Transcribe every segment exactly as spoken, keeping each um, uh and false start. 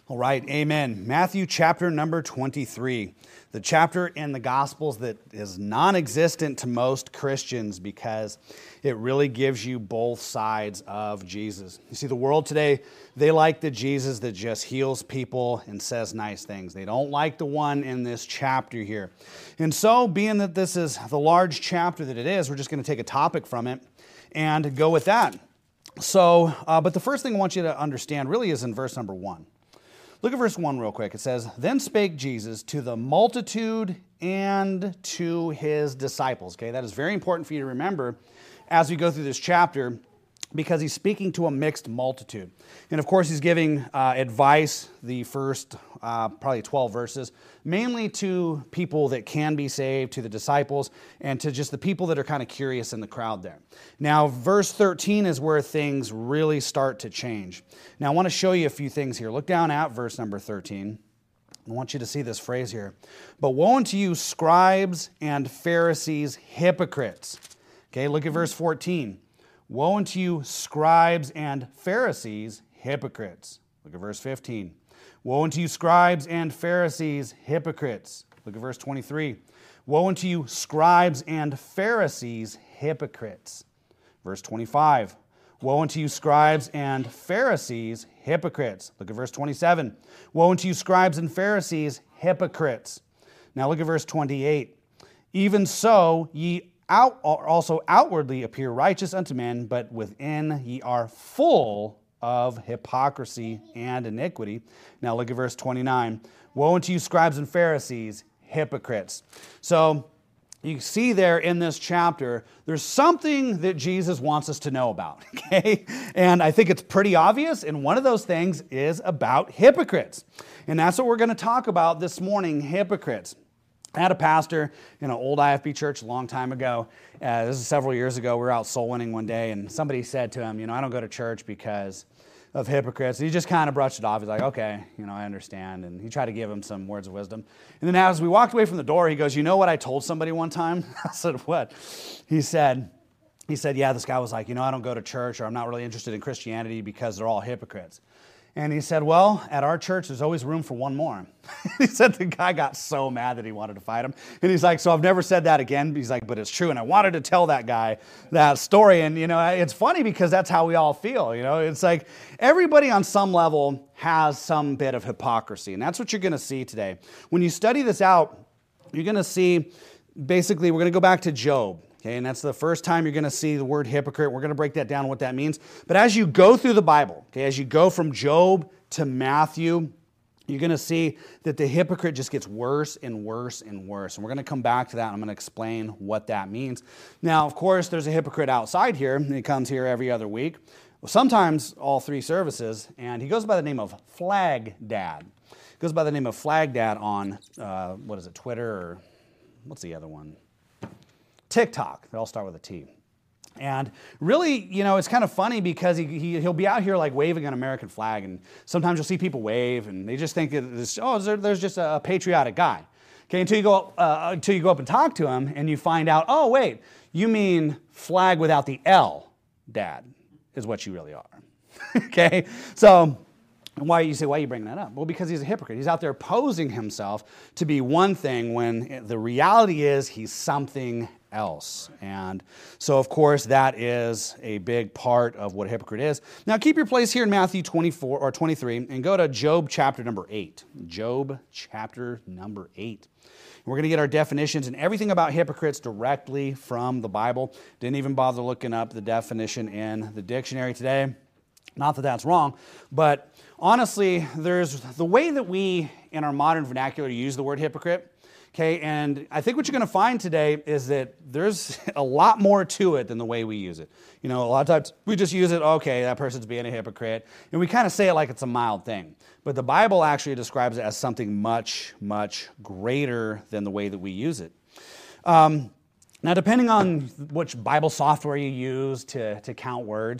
All right, amen. Matthew chapter number twenty-three, the chapter in the Gospels that is non-existent to most Christians because it really gives you both sides of Jesus. You see, the world today, they like the Jesus that just heals people and says nice things. They don't like the one in this chapter here. And so, being that this is the large chapter that it is, we're just going to take a topic from it and go with that. So, uh, but the first thing I want you to understand really is in verse number one. Look at verse one real quick. It says, "Then spake Jesus to the multitude and to his disciples." Okay, that is very important for you to remember as we go through this chapter because he's speaking to a mixed multitude. And of course, he's giving uh, advice the first uh, probably twelve verses, mainly to people that can be saved, to the disciples, and to just the people that are kind of curious in the crowd there. Now, verse thirteen is where things really start to change. Now, I want to show you a few things here. Look down at verse number thirteen. I want you to see this phrase here. "But woe unto you, scribes and Pharisees, hypocrites." Okay, look at verse fourteen. "Woe unto you, scribes and Pharisees, hypocrites." Look at verse fifteen. "Woe unto you, scribes and Pharisees, hypocrites." Look at verse twenty-three. "Woe unto you, scribes and Pharisees, hypocrites." Verse twenty-five. "Woe unto you, scribes and Pharisees, hypocrites." Look at verse twenty-seven. "Woe unto you, scribes and Pharisees, hypocrites." Now look at verse twenty-eight. "Even so, ye out also outwardly appear righteous unto men, but within ye are full of hypocrisy and iniquity." Now look at verse twenty-nine. "Woe unto you, scribes and Pharisees, hypocrites." So you see there in this chapter, there's something that Jesus wants us to know about, okay? And I think it's pretty obvious, and one of those things is about hypocrites. And that's what we're going to talk about this morning, hypocrites. I had a pastor in an old I F B church a long time ago. Uh, this is several years ago. We were out soul winning one day, and somebody said to him, you know, "I don't go to church because of hypocrites." And he just kind of brushed it off. He's like, "Okay, you know, I understand." And he tried to give him some words of wisdom. And then as we walked away from the door, he goes, "You know what I told somebody one time?" I said, "What?" He said, he said, "Yeah, this guy was like, you know, I don't go to church, or I'm not really interested in Christianity because they're all hypocrites." And he said, "Well, at our church, there's always room for one more." He said the guy got so mad that he wanted to fight him. And he's like, "So I've never said that again." He's like, "But it's true." And I wanted to tell that guy that story. And, you know, it's funny because that's how we all feel. You know, it's like everybody on some level has some bit of hypocrisy. And that's what you're going to see today. When you study this out, you're going to see, basically, we're going to go back to Job. Okay, and that's the first time you're going to see the word hypocrite. We're going to break that down, what that means. But as you go through the Bible, okay, as you go from Job to Matthew, you're going to see that the hypocrite just gets worse and worse and worse. And we're going to come back to that, and I'm going to explain what that means. Now, of course, there's a hypocrite outside here, and he comes here every other week. Well, sometimes all three services, and he goes by the name of Flag Dad. He goes by the name of Flag Dad on, uh, what is it, Twitter, or what's the other one? TikTok. They all start with a T. And really, you know, it's kind of funny because he, he, he'll be out here like waving an American flag, and sometimes you'll see people wave, and they just think, it's, oh, there's just a patriotic guy. Okay, until you go uh, until you go up and talk to him, and you find out, oh, wait, you mean flag without the L, Dad, is what you really are. Okay, so why you say, why are you bringing that up? Well, because he's a hypocrite. He's out there posing himself to be one thing when the reality is he's something else. And so, of course, that is a big part of what a hypocrite is. Now, keep your place here in Matthew twenty-four or twenty-three and go to Job chapter number eight. Job chapter number eight. We're going to get our definitions and everything about hypocrites directly from the Bible. Didn't even bother looking up the definition in the dictionary today. Not that that's wrong, but honestly, there's the way that we, in our modern vernacular, use the word hypocrite. Okay, and I think what you're going to find today is that there's a lot more to it than the way we use it. You know, a lot of times we just use it, okay, that person's being a hypocrite, and we kind of say it like it's a mild thing. But the Bible actually describes it as something much, much greater than the way that we use it. Um, Now, depending on which Bible software you use to, to count words,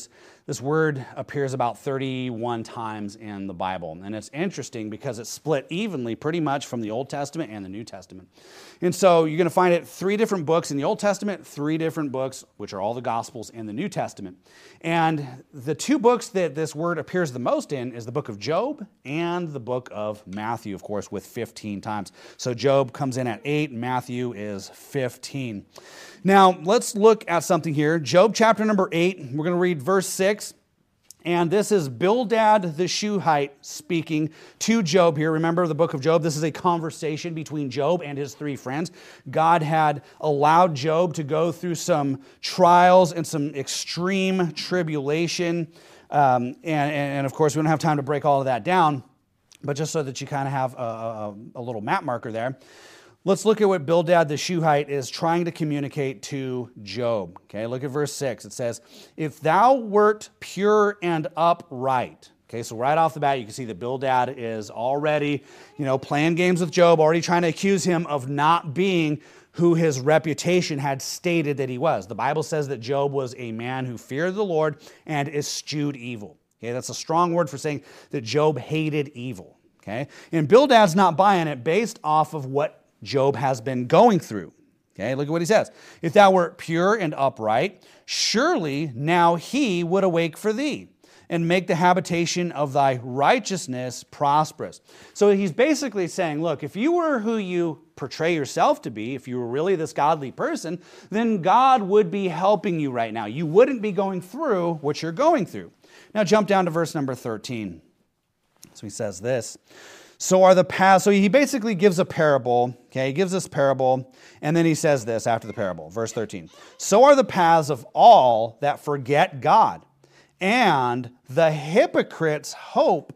This word appears about thirty-one times in the Bible, and it's interesting because it's split evenly pretty much from the Old Testament and the New Testament. And so you're going to find it three different books in the Old Testament, three different books, which are all the Gospels, in the New Testament. And the two books that this word appears the most in is the book of Job and the book of Matthew, of course, with fifteen times. So Job comes in at eight, Matthew is fifteen. Now, let's look at something here. Job chapter number eight, we're going to read verse six. And this is Bildad the Shuhite speaking to Job here. Remember the book of Job? This is a conversation between Job and his three friends. God had allowed Job to go through some trials and some extreme tribulation. Um, and, and of course, we don't have time to break all of that down, but just so that you kind of have a, a, a little map marker there. Let's look at what Bildad the Shuhite is trying to communicate to Job. Okay, look at verse six. It says, "If thou wert pure and upright." Okay, so right off the bat, you can see that Bildad is already, you know, playing games with Job, already trying to accuse him of not being who his reputation had stated that he was. The Bible says that Job was a man who feared the Lord and eschewed evil. Okay, that's a strong word for saying that Job hated evil. Okay, and Bildad's not buying it based off of what Job has been going through. Okay, look at what he says. "If thou wert pure and upright, surely now he would awake for thee, and make the habitation of thy righteousness prosperous." So he's basically saying, look, if you were who you portray yourself to be, if you were really this godly person, then God would be helping you right now. You wouldn't be going through what you're going through. Now jump down to verse number thirteen. So he says this. So are the paths, so he basically gives a parable, okay, he gives this parable, and then he says this after the parable, verse thirteen. "So are the paths of all that forget God, and the hypocrite's hope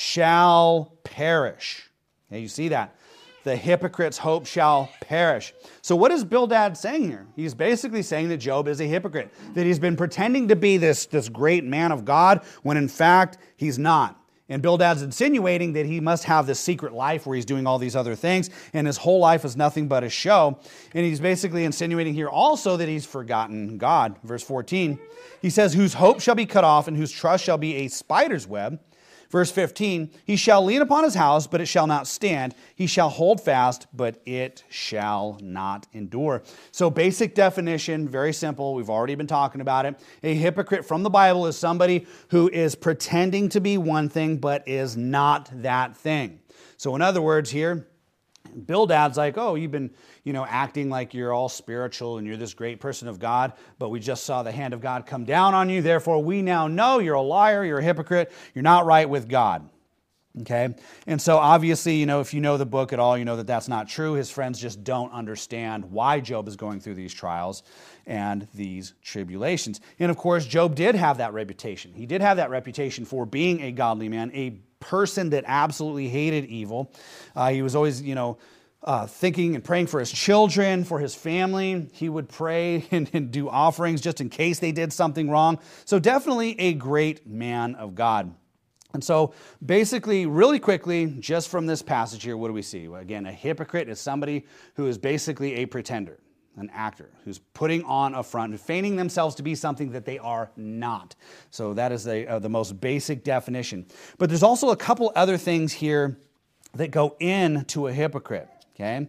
shall perish." Okay, you see that? The hypocrite's hope shall perish. So what is Bildad saying here? He's basically saying that Job is a hypocrite, that he's been pretending to be this, this great man of God, when in fact he's not. And Bildad's insinuating that he must have this secret life where he's doing all these other things, and his whole life is nothing but a show. And he's basically insinuating here also that he's forgotten God. Verse fourteen, he says, "Whose hope shall be cut off, and whose trust shall be a spider's web." Verse fifteen, "He shall lean upon his house, but it shall not stand. He shall hold fast, but it shall not endure." So basic definition, very simple. We've already been talking about it. A hypocrite from the Bible is somebody who is pretending to be one thing, but is not that thing. So in other words here, Bildad's like, oh, you've been, you know, acting like you're all spiritual and you're this great person of God, but we just saw the hand of God come down on you. Therefore, we now know you're a liar, you're a hypocrite, you're not right with God. Okay? And so obviously, you know, if you know the book at all, you know that that's not true. His friends just don't understand why Job is going through these trials and these tribulations. And of course, Job did have that reputation. He did have that reputation for being a godly man, a person that absolutely hated evil. Uh, he was always, you know, uh, thinking and praying for his children, for his family. He would pray and, and do offerings just in case they did something wrong. So definitely a great man of God. And so basically, really quickly, just from this passage here, what do we see? Well, again, a hypocrite is somebody who is basically a pretender, an actor, who's putting on a front, feigning themselves to be something that they are not. So that is the, uh, the most basic definition. But there's also a couple other things here that go into a hypocrite, okay?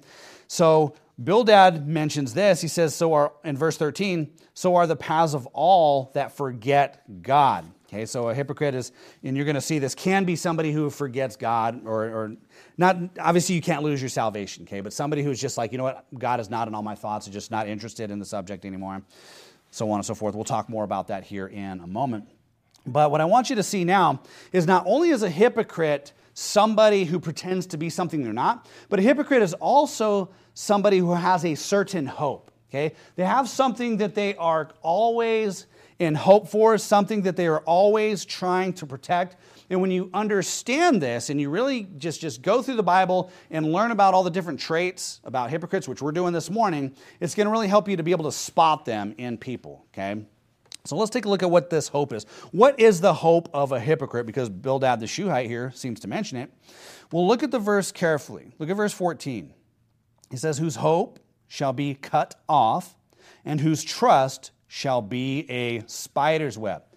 So Bildad mentions this. He says, so are, in verse thirteen, "So are the paths of all that forget God." Okay, so a hypocrite is, and you're going to see this, can be somebody who forgets God, or, or not, obviously you can't lose your salvation, okay, but somebody who's just like, you know what, God is not in all my thoughts, I'm just not interested in the subject anymore, so on and so forth. We'll talk more about that here in a moment. But what I want you to see now is not only is a hypocrite somebody who pretends to be something they're not, but a hypocrite is also somebody who has a certain hope, okay? They have something that they are always in hope for, something that they are always trying to protect. And when you understand this and you really just, just go through the Bible and learn about all the different traits about hypocrites, which we're doing this morning, it's going to really help you to be able to spot them in people, okay? So let's take a look at what this hope is. What is the hope of a hypocrite? Because Bildad the Shuhite here seems to mention it. Well, look at the verse carefully. Look at verse fourteen. He says, "Whose hope shall be cut off, and whose trust shall be a spider's web."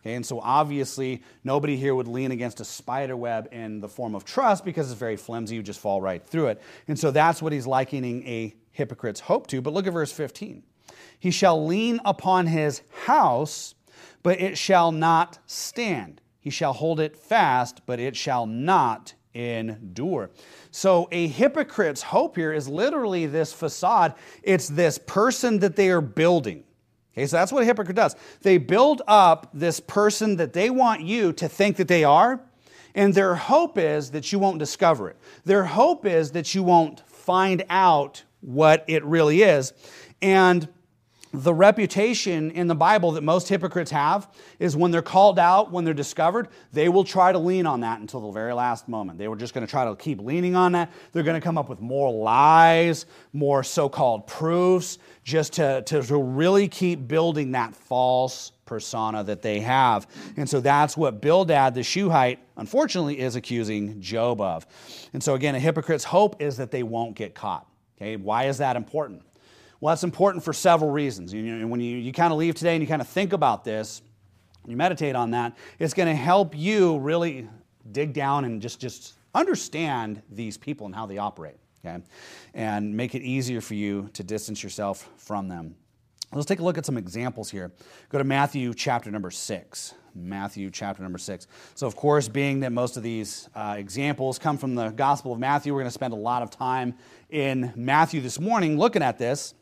Okay, and so obviously, nobody here would lean against a spider web in the form of trust because it's very flimsy. You just fall right through it. And so that's what he's likening a hypocrite's hope to. But look at verse fifteen. He shall lean upon his house, but it shall not stand. He shall hold it fast, but it shall not endure. So a hypocrite's hope here is literally this facade. It's this person that they are building. Okay, so that's what a hypocrite does. They build up this person that they want you to think that they are, and their hope is that you won't discover it. Their hope is that you won't find out what it really is. And the reputation in the Bible that most hypocrites have is when they're called out, when they're discovered, they will try to lean on that until the very last moment. They were just going to try to keep leaning on that. They're going to come up with more lies, more so-called proofs, just to, to, to really keep building that false persona that they have. And so that's what Bildad the Shuhite, unfortunately, is accusing Job of. And so again, a hypocrite's hope is that they won't get caught. Okay, why is that important? Well, that's important for several reasons. You know, when you, you kind of leave today and you kind of think about this, you meditate on that, it's going to help you really dig down and just, just understand these people and how they operate, okay? And make it easier for you to distance yourself from them. Let's take a look at some examples here. Go to Matthew chapter number six. Matthew chapter number six. So, of course, being that most of these uh, examples come from the Gospel of Matthew, we're going to spend a lot of time in Matthew this morning looking at this.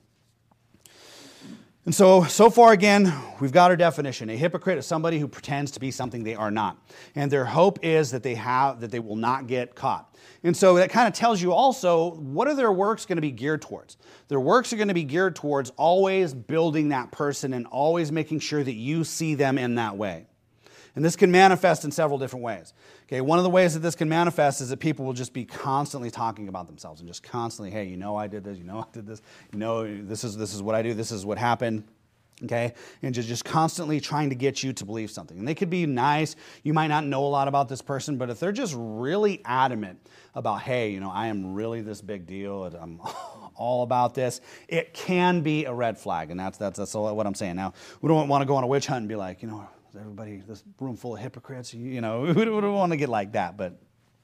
And so, so far again, we've got our definition. A hypocrite is somebody who pretends to be something they are not. And their hope is that they have, that they will not get caught. And so that kind of tells you also, what are their works going to be geared towards? Their works are going to be geared towards always building that person and always making sure that you see them in that way. And this can manifest in several different ways. Okay, one of the ways that this can manifest is that people will just be constantly talking about themselves and just constantly, hey, you know I did this, you know I did this, you know this is this is what I do, this is what happened. Okay, and just, just constantly trying to get you to believe something. And they could be nice. You might not know a lot about this person, but if they're just really adamant about, hey, you know, I am really this big deal, and I'm all about this, it can be a red flag. And that's that's that's what I'm saying. Now, we don't want to go on a witch hunt and be like, you know, everybody, this room full of hypocrites, you know, we don't want to get like that, but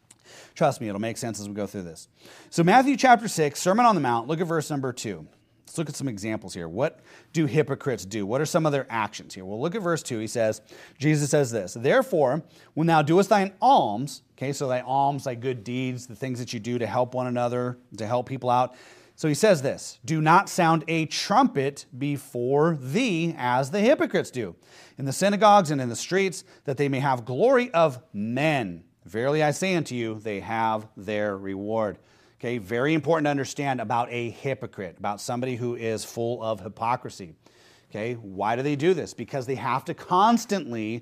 trust me, it'll make sense as we go through this. So Matthew chapter six, Sermon on the Mount, look at verse number two. Let's look at some examples here. What do hypocrites do? What are some of their actions here? Well, look at verse two. He says, Jesus says this, therefore, when thou doest thine alms, okay, so thy alms, thy good deeds, the things that you do to help one another, to help people out. So he says this, do not sound a trumpet before thee as the hypocrites do in the synagogues and in the streets, that they may have glory of men. Verily I say unto you, they have their reward. Okay, very important to understand about a hypocrite, about somebody who is full of hypocrisy. Okay, why do they do this? Because they have to constantly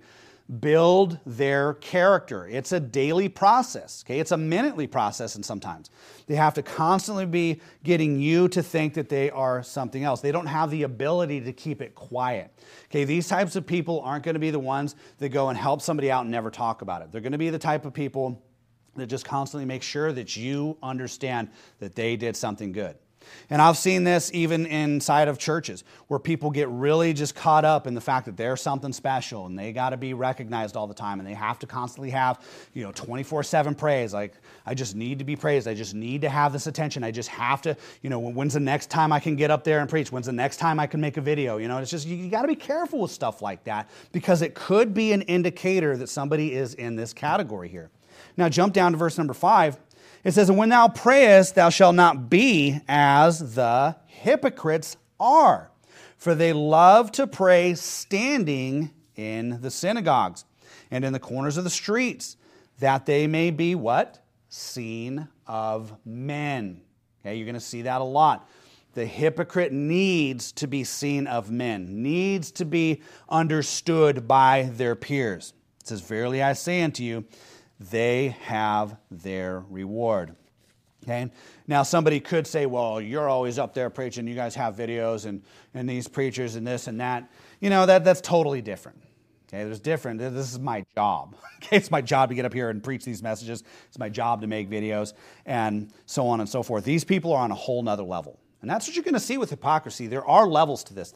build their character. It's a daily process. Okay, it's a minutely process, and sometimes they have to constantly be getting you to think that they are something else. They don't have the ability to keep it quiet. Okay, these types of people aren't going to be the ones that go and help somebody out and never talk about it. They're going to be the type of people that just constantly make sure that you understand that they did something good. And I've seen this even inside of churches where people get really just caught up in the fact that they're something special and they got to be recognized all the time and they have to constantly have, you know, twenty-four seven praise. Like, I just need to be praised. I just need to have this attention. I just have to, you know, when's the next time I can get up there and preach? When's the next time I can make a video? You know, it's just, you, you got to be careful with stuff like that because it could be an indicator that somebody is in this category here. Now jump down to verse number five. It says, and when thou prayest, thou shalt not be as the hypocrites are, for they love to pray standing in the synagogues and in the corners of the streets, that they may be what? Seen of men. Okay, you're going to see that a lot. The hypocrite needs to be seen of men, needs to be understood by their peers. It says, verily I say unto you, they have their reward. Okay. Now somebody could say, well, you're always up there preaching, you guys have videos and, and these preachers and this and that. You know, that that's totally different. Okay, there's different. This is my job. Okay, it's my job to get up here and preach these messages. It's my job to make videos and so on and so forth. These people are on a whole nother level. And that's what you're going to see with hypocrisy. There are levels to this thing.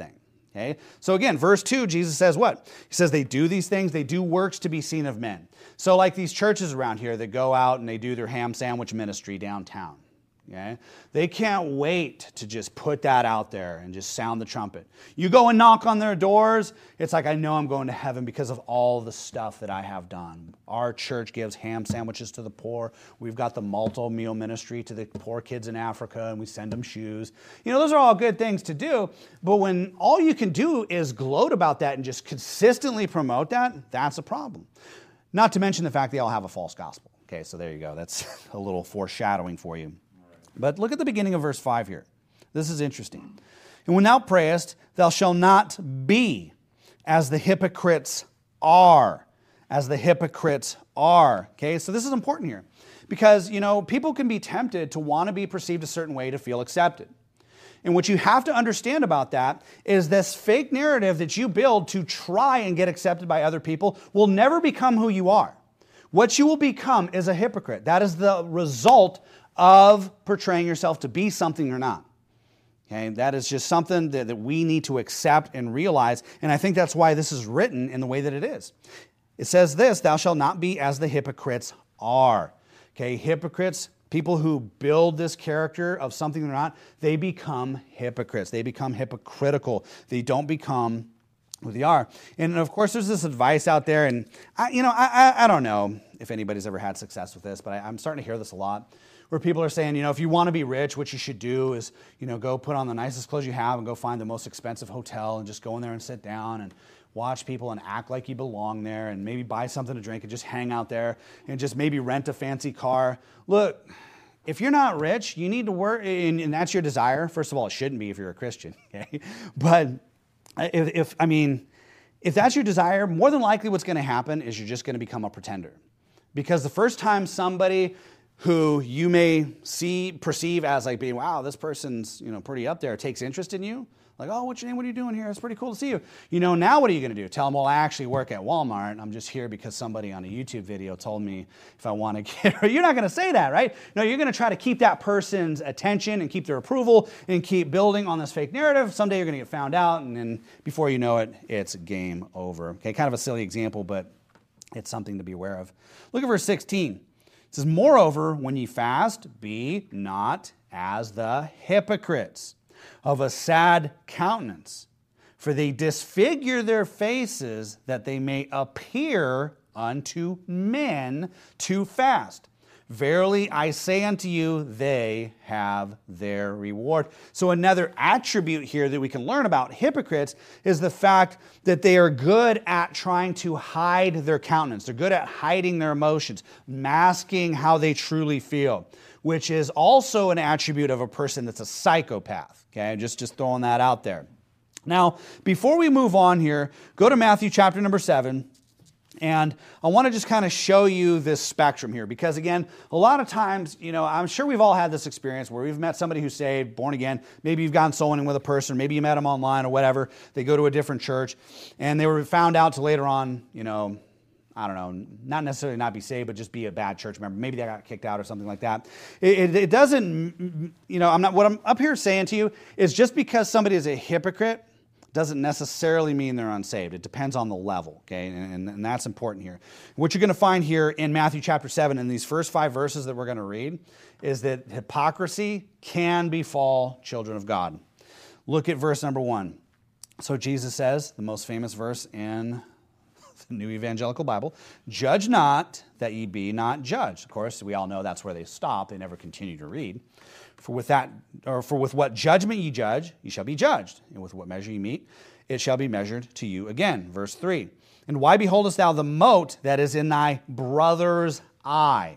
Okay? So again, verse two, Jesus says what? He says they do these things, they do works to be seen of men. So like these churches around here that go out and they do their ham sandwich ministry downtown. Okay? They can't wait to just put that out there and just sound the trumpet. You go and knock on their doors, it's like, I know I'm going to heaven because of all the stuff that I have done. Our church gives ham sandwiches to the poor. We've got the Malto meal ministry to the poor kids in Africa, and we send them shoes. You know, those are all good things to do, but when all you can do is gloat about that and just consistently promote that, that's a problem. Not to mention the fact they all have a false gospel. Okay, so there you go. That's a little foreshadowing for you. But look at the beginning of verse five here. This is interesting. And when thou prayest, thou shalt not be as the hypocrites are. As the hypocrites are. Okay, so this is important here. Because, you know, people can be tempted to want to be perceived a certain way to feel accepted. And what you have to understand about that is this fake narrative that you build to try and get accepted by other people will never become who you are. What you will become is a hypocrite. That is the result of portraying yourself to be something you're not. Okay, that is just something that, that we need to accept and realize, and I think that's why this is written in the way that it is. It says this, thou shalt not be as the hypocrites are. Okay, hypocrites, people who build this character of something they're not, they become hypocrites. They become hypocritical. They don't become who they are. And of course, there's this advice out there, and I, you know, I, I, I don't know if anybody's ever had success with this, but I, I'm starting to hear this a lot, where people are saying, you know, if you want to be rich, what you should do is, you know, go put on the nicest clothes you have and go find the most expensive hotel and just go in there and sit down and watch people and act like you belong there and maybe buy something to drink and just hang out there and just maybe rent a fancy car. Look, if you're not rich, you need to work, and, and that's your desire. First of all, it shouldn't be if you're a Christian, okay? But if, if I mean, if that's your desire, more than likely what's going to happen is you're just going to become a pretender. Because the first time somebody who you may see, perceive as like being, wow, this person's, you know, pretty up there, takes interest in you. Like, oh, what's your name? What are you doing here? It's pretty cool to see you. You know, now what are you going to do? Tell them, well, I actually work at Walmart. I'm just here because somebody on a YouTube video told me if I want to get her. You're not going to say that, right? No, you're going to try to keep that person's attention and keep their approval and keep building on this fake narrative. Someday you're going to get found out, and then before you know it, it's game over. Okay, kind of a silly example, but it's something to be aware of. Look at verse sixteen. It says, moreover, when ye fast, be not as the hypocrites, of a sad countenance, for they disfigure their faces, that they may appear unto men to fast. Verily I say unto you, they have their reward. So another attribute here that we can learn about hypocrites is the fact that they are good at trying to hide their countenance. They're good at hiding their emotions, masking how they truly feel, which is also an attribute of a person that's a psychopath. Okay, just, just throwing that out there. Now, before we move on here, go to Matthew chapter number seven. And I want to just kind of show you this spectrum here, because again, a lot of times, you know, I'm sure we've all had this experience where we've met somebody who's saved, born again. Maybe you've gotten soul winning with a person, maybe you met them online or whatever. They go to a different church, and they were found out to later on, you know, I don't know, not necessarily not be saved, but just be a bad church member. Maybe they got kicked out or something like that. It, it, it doesn't, you know, I'm not. What I'm up here saying to you is just because somebody is a hypocrite doesn't necessarily mean they're unsaved. It depends on the level, okay? And, and that's important here. What you're going to find here in Matthew chapter seven, in these first five verses that we're going to read, is that hypocrisy can befall children of God. Look at verse number one. So Jesus says, the most famous verse in the New Evangelical Bible, judge not that ye be not judged. Of course, we all know that's where they stop. They never continue to read. For with that, or for with what judgment ye judge, ye shall be judged. And with what measure ye meet, it shall be measured to you again. Verse three. And why beholdest thou the mote that is in thy brother's eye,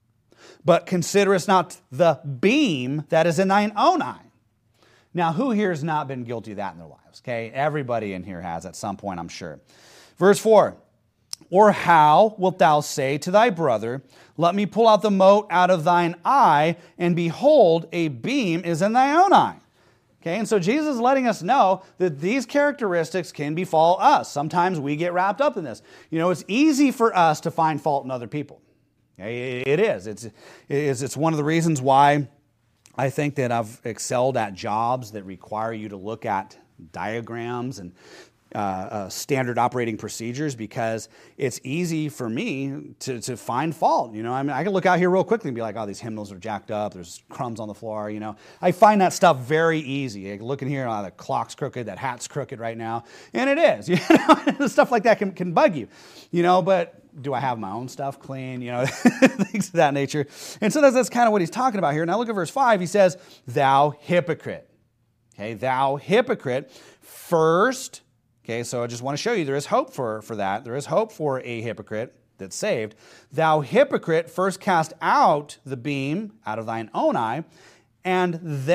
but considerest not the beam that is in thine own eye? Now, who here has not been guilty of that in their lives? Okay, everybody in here has at some point, I'm sure. Verse four. Or how wilt thou say to thy brother, let me pull out the mote out of thine eye, and behold, a beam is in thy own eye? Okay, and so Jesus is letting us know that these characteristics can befall us. Sometimes we get wrapped up in this. You know, it's easy for us to find fault in other people. Okay, it is. It's, it's, it's one of the reasons why I think that I've excelled at jobs that require you to look at diagrams and uh, uh, standard operating procedures because it's easy for me to, to find fault. You know, I mean, I can look out here real quickly and be like, oh, these hymnals are jacked up. There's crumbs on the floor. You know, I find that stuff very easy. I can look in here, oh, the clock's crooked, that hat's crooked right now, and it is. You know, stuff like that can, can bug you. You know, but do I have my own stuff clean? You know, things of that nature. And so that's, that's kind of what he's talking about here. Now look at verse five. He says, "Thou hypocrite." Okay, thou hypocrite. First. Okay, so I just want to show you there is hope for, for that. There is hope for a hypocrite that's saved. "Thou hypocrite, first cast out the beam out of thine own eye, and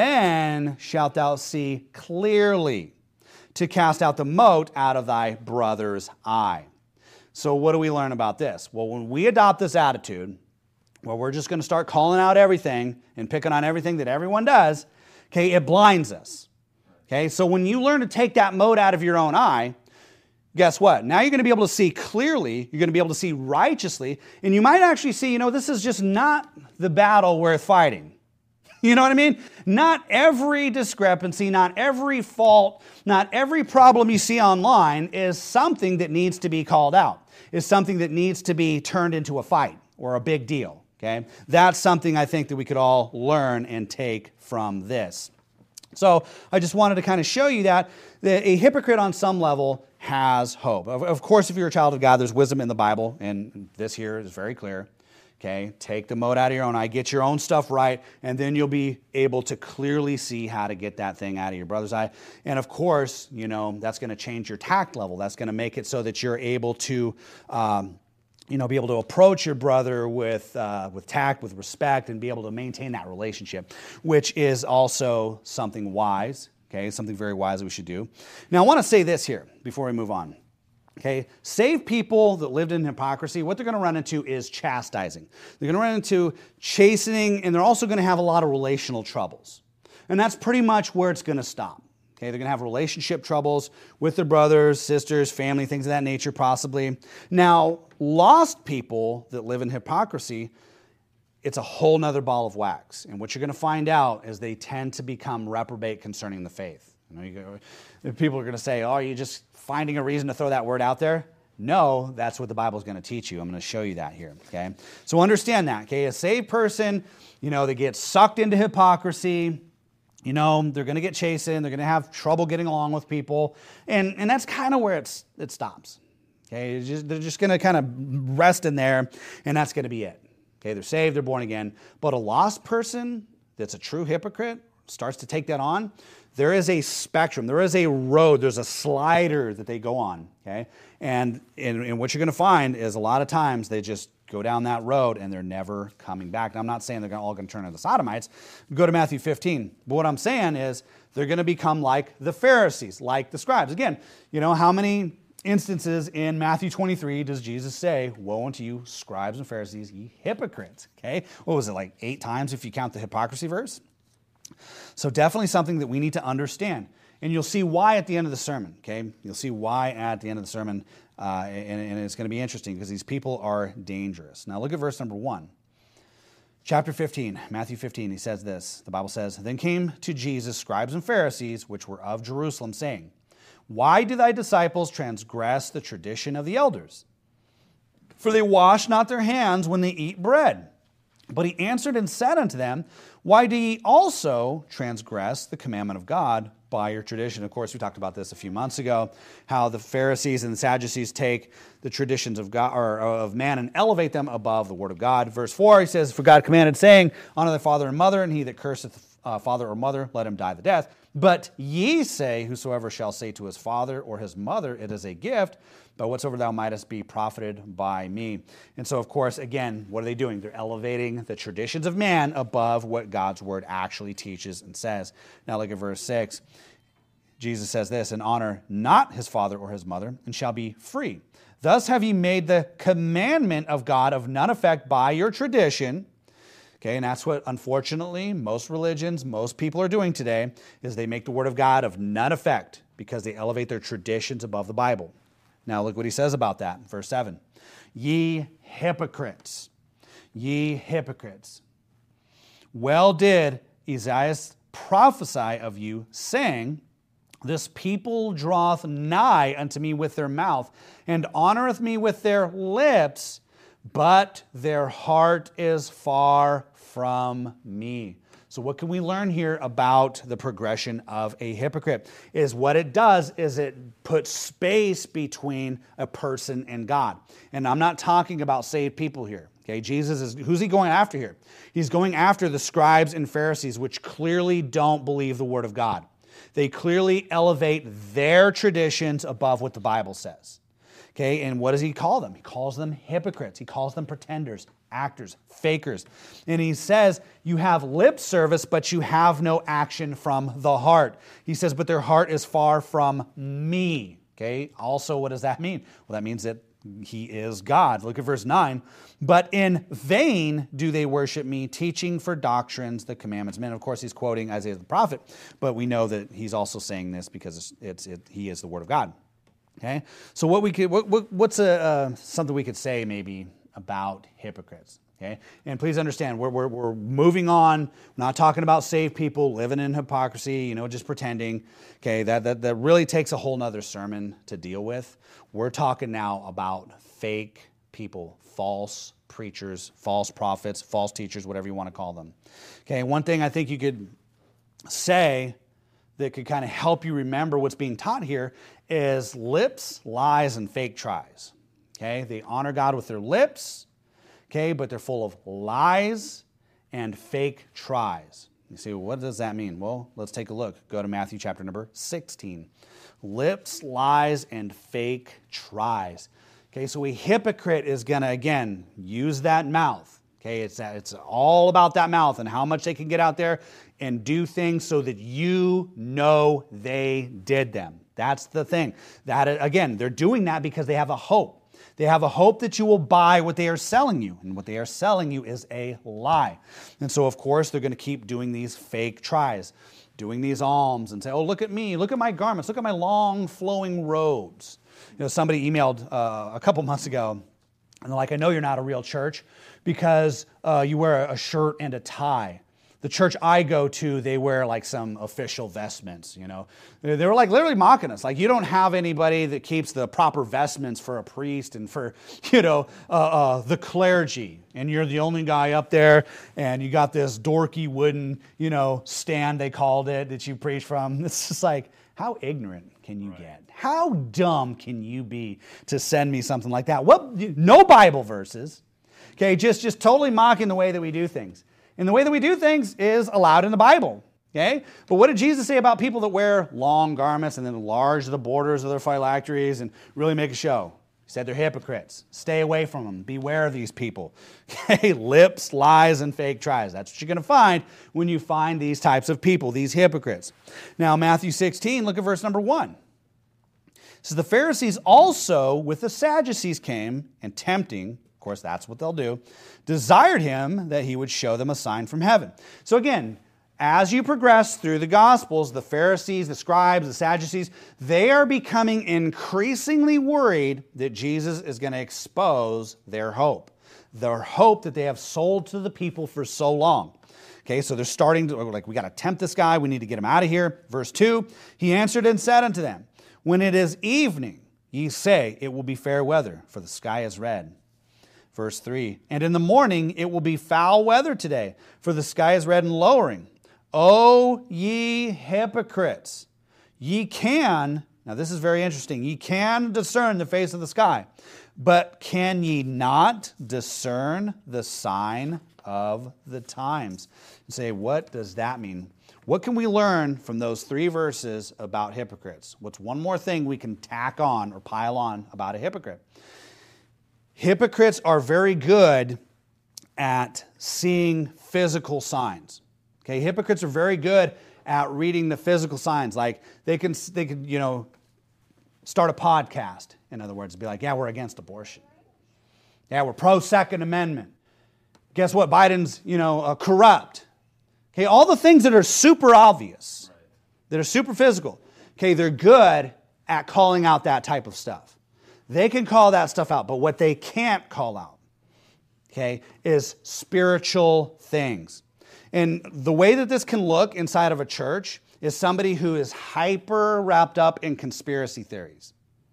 then shalt thou see clearly to cast out the mote out of thy brother's eye." So what do we learn about this? Well, when we adopt this attitude, well, we're just going to start calling out everything and picking on everything that everyone does, okay, it blinds us. Okay, so when you learn to take that mote out of your own eye, guess what? Now you're going to be able to see clearly, you're going to be able to see righteously, and you might actually see, you know, this is just not the battle worth fighting. You know what I mean? Not every discrepancy, not every fault, not every problem you see online is something that needs to be called out, is something that needs to be turned into a fight or a big deal. Okay? That's something I think that we could all learn and take from this. So I just wanted to kind of show you that, that a hypocrite on some level has hope. Of, of course, if you're a child of God, there's wisdom in the Bible, and this here is very clear. Okay, take the mote out of your own eye, get your own stuff right, and then you'll be able to clearly see how to get that thing out of your brother's eye. And of course, you know, that's going to change your tact level. That's going to make it so that you're able to, um, you know, be able to approach your brother with uh, with tact, with respect, and be able to maintain that relationship, which is also something wise, okay, something very wise that we should do. Now, I want to say this here before we move on. Okay, saved people that lived in hypocrisy, what they're going to run into is chastising. They're going to run into chastening, and they're also going to have a lot of relational troubles. And that's pretty much where it's going to stop. Okay, they're going to have relationship troubles with their brothers, sisters, family, things of that nature, possibly. Now, lost people that live in hypocrisy, it's a whole nother ball of wax. And what you're going to find out is they tend to become reprobate concerning the faith. You know, you go, people are going to say, "Oh, are you just finding a reason to throw that word out there?" No, that's what the Bible is going to teach you. I'm going to show you that here. Okay, so understand that. Okay, a saved person, you know, they get sucked into hypocrisy. You know, they're going to get chastened. They're going to have trouble getting along with people, and and that's kind of where it's it stops. Okay, it's just, they're just going to kind of rest in there, and that's going to be it. Okay, they're saved, they're born again. But a lost person that's a true hypocrite starts to take that on. There is a spectrum. There is a road. There's a slider that they go on. Okay, and, and, and what you're going to find is a lot of times they just go down that road and they're never coming back. Now, I'm not saying they're all going to turn into sodomites. Go to Matthew fifteen. But what I'm saying is they're going to become like the Pharisees, like the scribes. Again, you know, how many instances in Matthew twenty-three does Jesus say, "Woe unto you, scribes and Pharisees, ye hypocrites"? Okay, what was it, like eight times if you count the hypocrisy verse? So definitely something that we need to understand. And you'll see why at the end of the sermon, okay? You'll see why at the end of the sermon, uh, and, and it's going to be interesting because these people are dangerous. Now look at verse number one. Chapter fifteen, Matthew fifteen, he says this. The Bible says, "Then came to Jesus scribes and Pharisees, which were of Jerusalem, saying, Why do thy disciples transgress the tradition of the elders? For they wash not their hands when they eat bread. But he answered and said unto them, Why do ye also transgress the commandment of God by your tradition?" Of course, we talked about this a few months ago, how the Pharisees and the Sadducees take the traditions of God or of man and elevate them above the word of God. Verse four, he says, "For God commanded, saying, Honor thy father and mother, and he that curseth uh, father or mother, let him die the death. But ye say, Whosoever shall say to his father or his mother, It is a gift, but whatsoever thou mightest be profited by me." And so, of course, again, what are they doing? They're elevating the traditions of man above what God's word actually teaches and says. Now look at verse six. Jesus says this, "And honor not his father or his mother, and shall be free. Thus have ye made the commandment of God of none effect by your tradition." Okay, and that's what, unfortunately, most religions, most people are doing today, is they make the word of God of none effect because they elevate their traditions above the Bible. Now look what he says about that in verse seven. "Ye hypocrites, ye hypocrites. Well did Isaiah prophesy of you, saying, This people draweth nigh unto me with their mouth, and honoreth me with their lips, but their heart is far from me. So what can we learn here about the progression of a hypocrite? Is what it does is it puts space between a person and God. And I'm not talking about saved people here. Okay, Jesus is, who's he going after here? He's going after the scribes and Pharisees, which clearly don't believe the Word of God. They clearly elevate their traditions above what the Bible says. Okay, and what does he call them? He calls them hypocrites. He calls them pretenders, actors, fakers. And he says, you have lip service, but you have no action from the heart. He says, but their heart is far from me. Okay, also, what does that mean? Well, that means that he is God. Look at verse nine. But in vain do they worship me, teaching for doctrines the commandments of men. Of course, he's quoting Isaiah the prophet, but we know that he's also saying this because it's, it's it, he is the Word of God. Okay, so what we could, what, what, what's a, uh, something we could say maybe about hypocrites? Okay, and please understand, we're, we're, we're moving on. We're not talking about saved people living in hypocrisy, you know, just pretending. Okay, that, that, that really takes a whole nother sermon to deal with. We're talking now about fake people, false preachers, false prophets, false teachers, whatever you want to call them. Okay, one thing I think you could say that could kind of help you remember what's being taught here is lips, lies, and fake tries. Okay, they honor God with their lips, okay, but they're full of lies and fake tries. You say, well, what does that mean? Well, let's take a look. Go to Matthew chapter number sixteen. Lips, lies, and fake tries. Okay, so a hypocrite is going to, again, use that mouth. Okay, it's, it's all about that mouth and how much they can get out there and do things so that you know they did them. That's the thing. That, again, they're doing that because they have a hope. They have a hope that you will buy what they are selling you. And what they are selling you is a lie. And so, of course, they're going to keep doing these fake tries, doing these alms and say, oh, look at me, look at my garments, look at my long flowing robes. You know, somebody emailed uh, a couple months ago, and they're like, I know you're not a real church because uh, you wear a shirt and a tie. The church I go to, they wear like some official vestments, you know. They were like literally mocking us. Like, you don't have anybody that keeps the proper vestments for a priest and for, you know, uh, uh, the clergy. And you're the only guy up there, and you got this dorky wooden, you know, stand, they called it, that you preach from. It's just like, how ignorant can you right. get? How dumb can you be to send me something like that? Well, no Bible verses. Okay, just, just totally mocking the way that we do things. And the way that we do things is allowed in the Bible, okay? But what did Jesus say about people that wear long garments and then enlarge the borders of their phylacteries and really make a show? He said they're hypocrites. Stay away from them. Beware of these people. Okay, lips, lies, and fake tries. That's what you're going to find when you find these types of people, these hypocrites. Now, Matthew sixteen, look at verse number one. It says, the Pharisees also with the Sadducees came, and tempting, of course, that's what they'll do, desired him that he would show them a sign from heaven. So again, as you progress through the Gospels, the Pharisees, the scribes, the Sadducees, they are becoming increasingly worried that Jesus is going to expose their hope. Their hope that they have sold to the people for so long. Okay, so they're starting to, like, we got to tempt this guy. We need to get him out of here. Verse two, he answered and said unto them, when it is evening, ye say, it will be fair weather, for the sky is red. Verse three, and in the morning it will be foul weather today, for the sky is red and lowering. O ye hypocrites, ye can, now this is very interesting, ye can discern the face of the sky, but can ye not discern the sign of the times? You say, what does that mean? What can we learn from those three verses about hypocrites? What's one more thing we can tack on or pile on about a hypocrite? Hypocrites are very good at seeing physical signs. Okay, hypocrites are very good at reading the physical signs. Like they can, they could, you know, start a podcast. In other words, be like, yeah, we're against abortion. Yeah, we're pro Second Amendment. Guess what? Biden's, you know, uh, corrupt. Okay, all the things that are super obvious, that are super physical. Okay, they're good at calling out that type of stuff. They can call that stuff out, but what they can't call out, okay, is spiritual things. And the way that this can look inside of a church is somebody who is hyper wrapped up in conspiracy theories.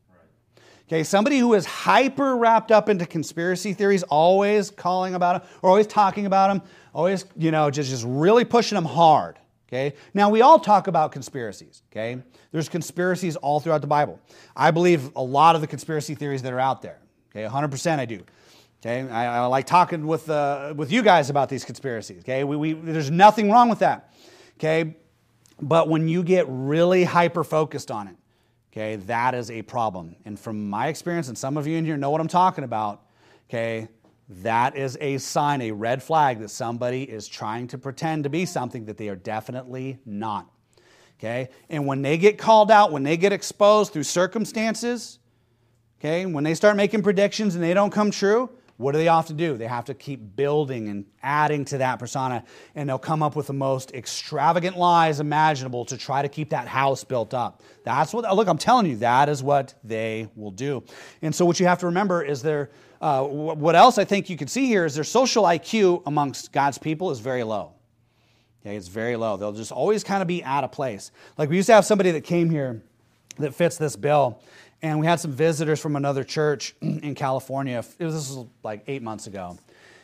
Okay, somebody who is hyper wrapped up into conspiracy theories, always calling about them, or always talking about them, always, you know, just, just really pushing them hard. Okay, now we all talk about conspiracies. Okay, there's conspiracies all throughout the Bible. I believe a lot of the conspiracy theories that are out there. Okay, one hundred percent I do. Okay, I, I like talking with uh, with you guys about these conspiracies. Okay, we, we there's nothing wrong with that. Okay, but when you get really hyper focused on it, okay, that is a problem. And from my experience, and some of you in here know what I'm talking about, okay, that is a sign, a red flag that somebody is trying to pretend to be something that they are definitely not. Okay, and when they get called out, when they get exposed through circumstances, okay, when they start making predictions and they don't come true, what do they often do? They have to keep building and adding to that persona, and they'll come up with the most extravagant lies imaginable to try to keep that house built up. That's what, look, I'm telling you, that is what they will do. And so what you have to remember is their, uh, what else I think you can see here is their social I Q amongst God's people is very low. Okay, it's very low. They'll just always kind of be out of place. Like we used to have somebody that came here that fits this bill, and we had some visitors from another church in California. It was, this was like eight months ago.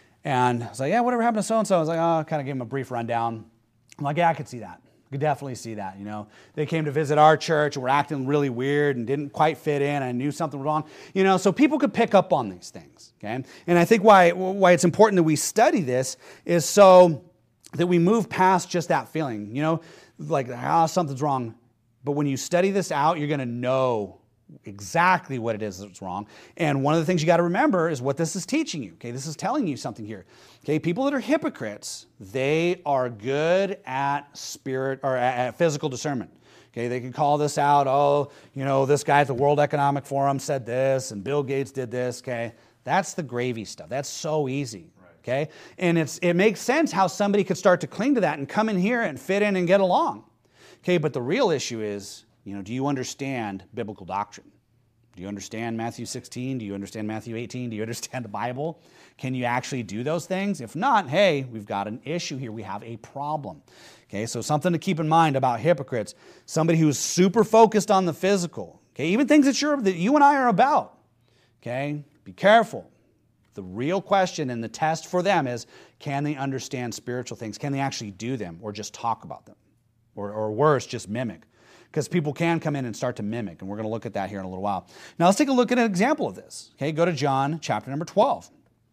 And I was like, yeah, whatever happened to so-and-so? I was like, oh, kind of gave them a brief rundown. I'm like, yeah, I could see that. I could definitely see that, you know. They came to visit our church and were acting really weird and didn't quite fit in. I knew something was wrong. You know, so people could pick up on these things, okay? And I think why, why it's important that we study this is so that we move past just that feeling, you know, like, ah, oh, something's wrong. But when you study this out, you're going to know exactly what it is that's wrong. And one of the things you got to remember is what this is teaching you. Okay, this is telling you something here. Okay, people that are hypocrites, they are good at spirit or at physical discernment. Okay, they can call this out. Oh, you know, this guy at the World Economic Forum said this, and Bill Gates did this. Okay, that's the gravy stuff. That's so easy. Okay, and it's it makes sense how somebody could start to cling to that and come in here and fit in and get along. Okay, but the real issue is, you know, do you understand biblical doctrine? Do you understand Matthew sixteen? Do you understand Matthew eighteen? Do you understand the Bible? Can you actually do those things? If not, hey, we've got an issue here. We have a problem. Okay, so something to keep in mind about hypocrites. Somebody who's super focused on the physical. Okay, even things that, you're, that you and I are about. Okay, be careful. The real question and the test for them is, can they understand spiritual things? Can they actually do them or just talk about them? Or, or worse, just mimic. Because people can come in and start to mimic, and we're going to look at that here in a little while. Now let's take a look at an example of this. Okay, go to John chapter number twelve.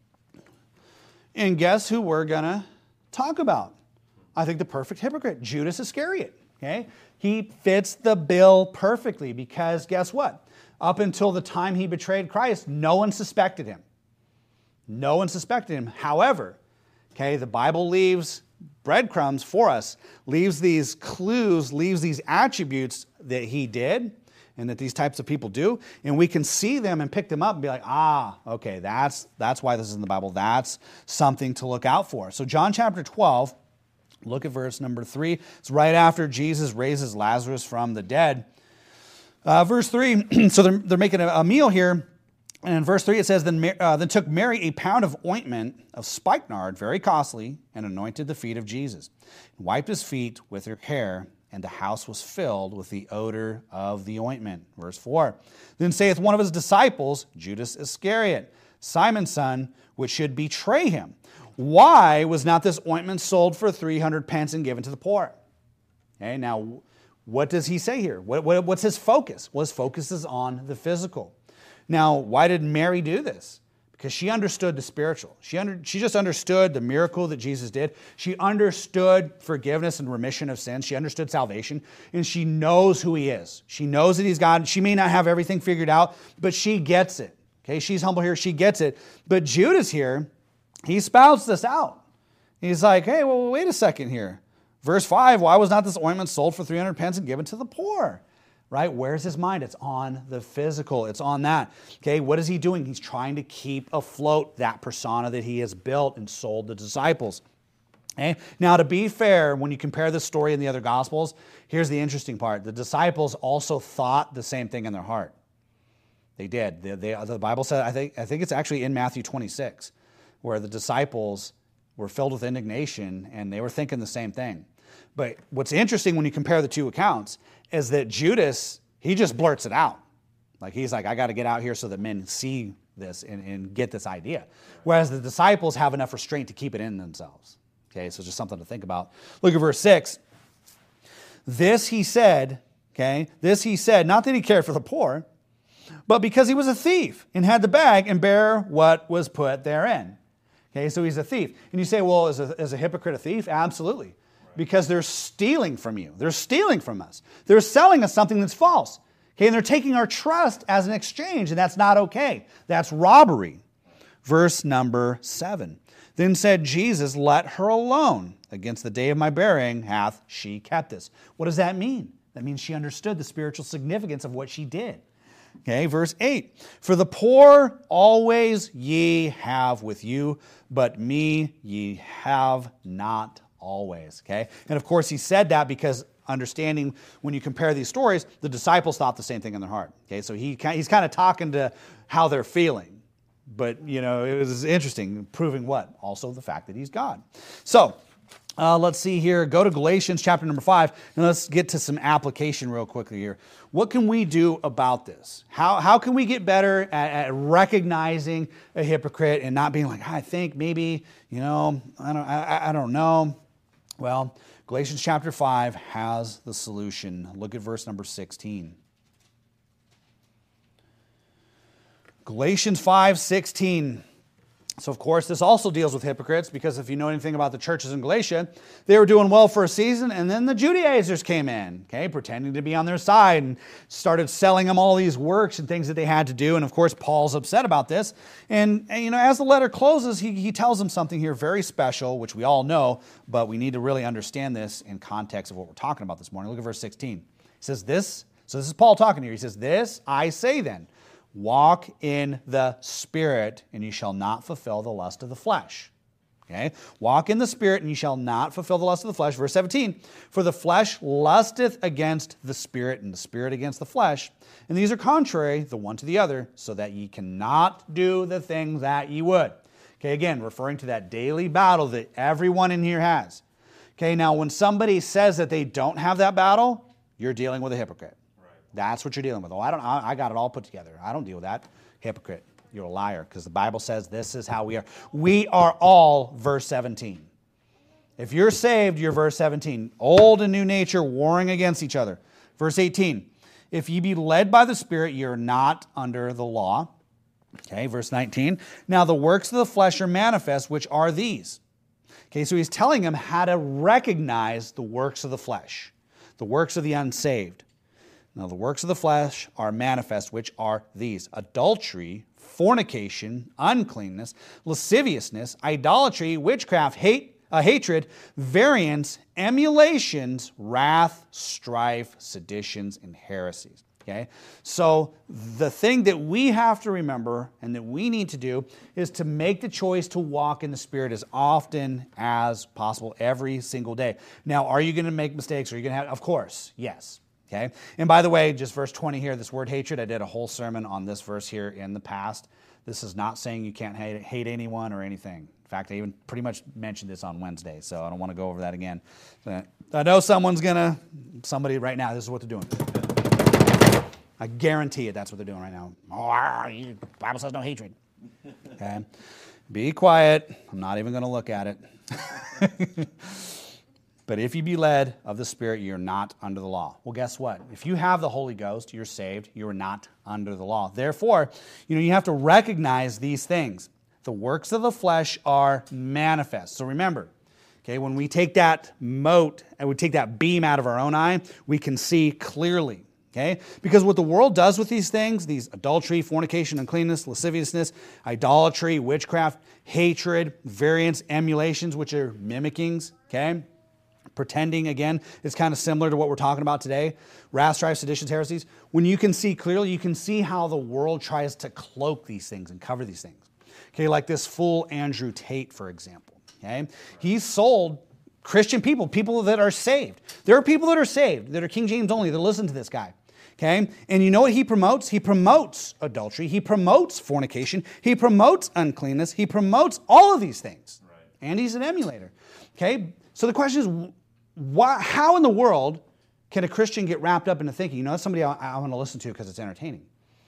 And guess who we're going to talk about? I think the perfect hypocrite, Judas Iscariot. Okay, he fits the bill perfectly because guess what? Up until the time he betrayed Christ, no one suspected him. No one suspected him. However, okay, the Bible leaves breadcrumbs for us, leaves these clues, leaves these attributes that he did and that these types of people do, and we can see them and pick them up and be like, ah, okay, that's, that's why this is in the Bible. That's something to look out for. So John chapter twelve, look at verse number three. It's right after Jesus raises Lazarus from the dead. Uh, verse three, so they're, they're making a, a meal here. And in verse three it says, then, uh, then took Mary a pound of ointment of spikenard, very costly, and anointed the feet of Jesus, and wiped his feet with her hair, and the house was filled with the odor of the ointment. Verse four, then saith one of his disciples, Judas Iscariot, Simon's son, which should betray him, why was not this ointment sold for three hundred pence and given to the poor? Okay, now what does he say here? What, what, what's his focus? Well, his focus is on the physical. Now, why did Mary do this? Because she understood the spiritual. She, under, she just understood the miracle that Jesus did. She understood forgiveness and remission of sins. She understood salvation. And she knows who he is. She knows that he's God. She may not have everything figured out, but she gets it. Okay, she's humble here. She gets it. But Judas here, he spouts this out. He's like, hey, well, wait a second here. Verse five, why was not this ointment sold for three hundred pence and given to the poor? Right? Where's his mind? It's on the physical. It's on that. Okay, what is he doing? He's trying to keep afloat that persona that he has built and sold the disciples. Okay? Now, to be fair, when you compare this story in the other Gospels, here's the interesting part. The disciples also thought the same thing in their heart. They did. They, they, the Bible said, I think, I think it's actually in Matthew twenty-six, where the disciples were filled with indignation and they were thinking the same thing. But what's interesting when you compare the two accounts is that Judas, he just blurts it out. Like he's like, I got to get out here so that men see this and, and get this idea. Whereas the disciples have enough restraint to keep it in themselves. Okay, so just something to think about. Look at verse six. This he said, okay, this he said, not that he cared for the poor, but because he was a thief and had the bag and bear what was put therein. Okay, so he's a thief. And you say, well, is a, is a hypocrite a thief? Absolutely. Because they're stealing from you. They're stealing from us. They're selling us something that's false. Okay, and they're taking our trust as an exchange, and that's not okay. That's robbery. Verse number seven. Then said Jesus, let her alone. Against the day of my burying hath she kept this. What does that mean? That means she understood the spiritual significance of what she did. Okay, verse eight. For the poor always ye have with you, but me ye have not always. Okay, and of course he said that because understanding when you compare these stories, the disciples thought the same thing in their heart. Okay, so he he's kind of talking to how they're feeling. But, you know, it was interesting, proving what? Also the fact that he's God. So, uh, let's see here. Go to Galatians chapter number five, and let's get to some application real quickly here. What can we do about this? How, how can we get better at, at recognizing a hypocrite and not being like, I think maybe, you know, I don't, I, I don't know. Well, Galatians chapter five has the solution. Look at verse number sixteen. Galatians five sixteen. So, of course, this also deals with hypocrites because if you know anything about the churches in Galatia, they were doing well for a season and then the Judaizers came in, okay, pretending to be on their side and started selling them all these works and things that they had to do. And, of course, Paul's upset about this. And, and you know, as the letter closes, he, he tells them something here very special, which we all know, but we need to really understand this in context of what we're talking about this morning. Look at verse sixteen. He says this, so this is Paul talking here. He says, this I say then, walk in the Spirit, and you shall not fulfill the lust of the flesh. Okay? Walk in the Spirit, and you shall not fulfill the lust of the flesh. Verse seventeen, for the flesh lusteth against the Spirit, and the Spirit against the flesh. And these are contrary, the one to the other, so that ye cannot do the things that ye would. Okay, again, referring to that daily battle that everyone in here has. Okay, now when somebody says that they don't have that battle, you're dealing with a hypocrite. That's what you're dealing with. Oh, I don't. I got it all put together. I don't deal with that. Hypocrite. You're a liar because the Bible says this is how we are. We are all verse seventeen. If you're saved, you're verse seventeen. Old and new nature warring against each other. Verse eighteen. If ye be led by the Spirit, you're not under the law. Okay, verse nineteen. Now the works of the flesh are manifest, which are these. Okay, so he's telling them how to recognize the works of the flesh, the works of the unsaved. Now, the works of the flesh are manifest, which are these: adultery, fornication, uncleanness, lasciviousness, idolatry, witchcraft, hate, uh, hatred, variance, emulations, wrath, strife, seditions, and heresies. Okay? So, the thing that we have to remember and that we need to do is to make the choice to walk in the Spirit as often as possible every single day. Now, are you going to make mistakes? Are you going to have? Of course, yes. Okay, and by the way, just verse twenty here, this word hatred, I did a whole sermon on this verse here in the past. This is not saying you can't hate, hate anyone or anything. In fact, I even pretty much mentioned this on Wednesday, so I don't want to go over that again. But I know someone's going to, somebody right now, this is what they're doing. I guarantee it, that's what they're doing right now. Oh, the Bible says no hatred. Okay, be quiet. I'm not even going to look at it. But if you be led of the Spirit, you're not under the law. Well, guess what? If you have the Holy Ghost, you're saved. You're not under the law. Therefore, you know, you have to recognize these things. The works of the flesh are manifest. So remember, okay, when we take that mote and we take that beam out of our own eye, we can see clearly. Okay? Because what the world does with these things, these adultery, fornication, uncleanness, lasciviousness, idolatry, witchcraft, hatred, variance, emulations, which are mimickings, okay? Pretending, again, is kind of similar to what we're talking about today. Wrath, strife, seditions, heresies. When you can see clearly, you can see how the world tries to cloak these things and cover these things. Okay, like this fool Andrew Tate, for example. Okay, he's sold Christian people, people that are saved. There are people that are saved, that are King James only, that listen to this guy. Okay, and you know what he promotes? He promotes adultery. He promotes fornication. He promotes uncleanness. He promotes all of these things. Right. And he's an emulator. Okay, so the question is, why, how in the world can a Christian get wrapped up into thinking, you know, that's somebody I, I want to listen to because it's entertaining?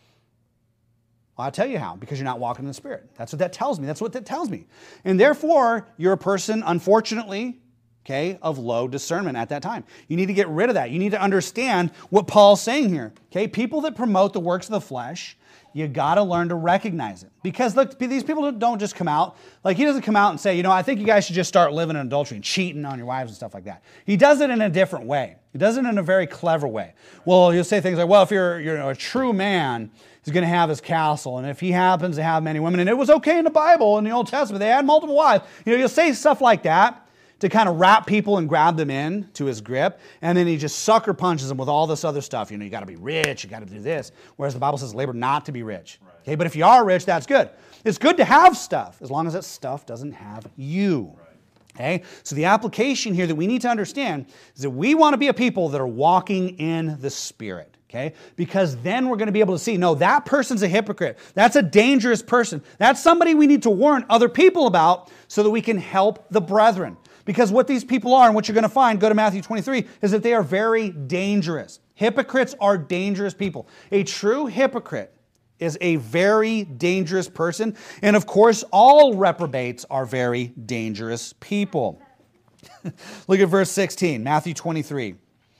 Well, I'll tell you how, because you're not walking in the Spirit. That's what that tells me. That's what that tells me. And therefore, you're a person, unfortunately, okay, of low discernment at that time. You need to get rid of that. You need to understand what Paul's saying here. Okay, people that promote the works of the flesh, you got to learn to recognize it. Because look, these people don't just come out, like he doesn't come out and say, you know, I think you guys should just start living in adultery and cheating on your wives and stuff like that. He does it in a different way. He does it in a very clever way. Well, he'll say things like, well, if you're, you're a true man, he's going to have his castle. And if he happens to have many women, and it was okay in the Bible, in the Old Testament, they had multiple wives. You know, he'll say stuff like that to kind of wrap people and grab them in to his grip. And then he just sucker punches them with all this other stuff. You know, you got to be rich, you got to do this. Whereas the Bible says labor not to be rich. Right. Okay, but if you are rich, that's good. It's good to have stuff as long as that stuff doesn't have you. Right. Okay, so the application here that we need to understand is that we want to be a people that are walking in the Spirit. Okay, because then we're going to be able to see, no, that person's a hypocrite. That's a dangerous person. That's somebody we need to warn other people about so that we can help the brethren. Because what these people are and what you're going to find, go to Matthew twenty-three, is that they are very dangerous. Hypocrites are dangerous people. A true hypocrite is a very dangerous person. And of course, all reprobates are very dangerous people. Look at verse sixteen, Matthew twenty-three.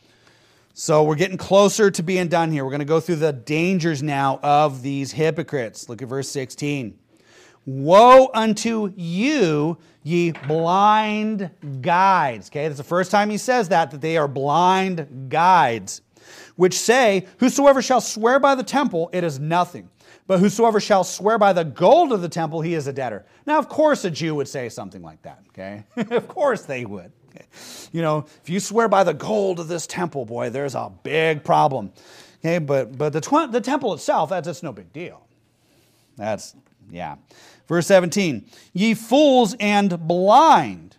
So we're getting closer to being done here. We're going to go through the dangers now of these hypocrites. Look at verse sixteen. Woe unto you, ye blind guides. Okay, that's the first time he says that, that they are blind guides, which say, whosoever shall swear by the temple, it is nothing. But whosoever shall swear by the gold of the temple, he is a debtor. Now, of course, a Jew would say something like that, okay? Of course they would. Okay? You know, if you swear by the gold of this temple, boy, there's a big problem. Okay, but but the, tw- the temple itself, that's, that's no big deal. That's, yeah. Verse seventeen, ye fools and blind,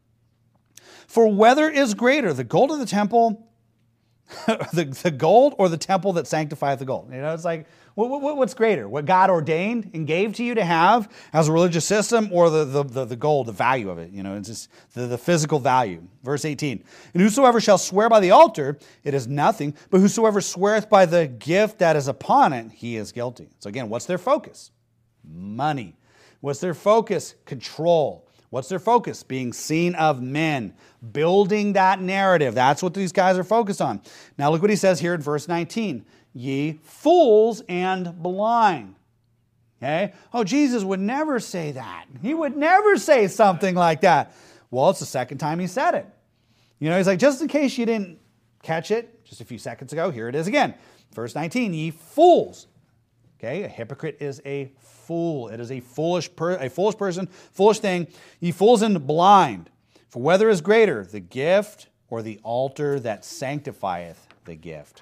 for whether is greater, the gold of the temple, the, the gold or the temple that sanctifieth the gold? You know, it's like, what, what, what's greater? What God ordained and gave to you to have as a religious system, or the, the, the, the gold, the value of it? You know, it's just the, the physical value. Verse eighteen, and whosoever shall swear by the altar, it is nothing, but whosoever sweareth by the gift that is upon it, he is guilty. So again, what's their focus? Money. What's their focus? Control. What's their focus? Being seen of men. Building that narrative. That's what these guys are focused on. Now look what he says here in verse nineteen. Ye fools and blind. Okay? Oh, Jesus would never say that. He would never say something like that. Well, it's the second time he said it. You know, he's like, just in case you didn't catch it just a few seconds ago, here it is again. Verse nineteen, ye fools. Okay, a hypocrite is a fool. It is a foolish per, a foolish person, foolish thing. Ye fools and blind. For whether is greater, the gift or the altar that sanctifieth the gift?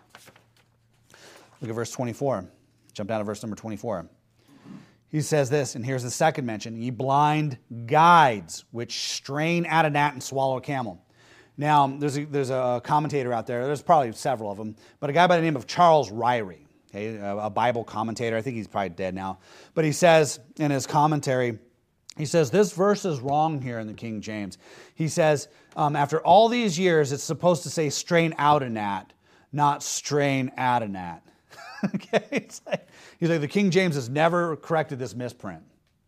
Look at verse twenty-four. Jump down to verse number twenty-four. He says this, and here's the second mention. Ye blind guides, which strain at a gnat and swallow a camel. Now, there's a, there's a commentator out there. There's probably several of them. But a guy by the name of Charles Ryrie. Okay, a Bible commentator. I think he's probably dead now. But he says in his commentary, he says, this verse is wrong here in the King James. He says, um, after all these years, it's supposed to say strain out a gnat, not strain at a gnat. Okay, it's like, he's like, the King James has never corrected this misprint.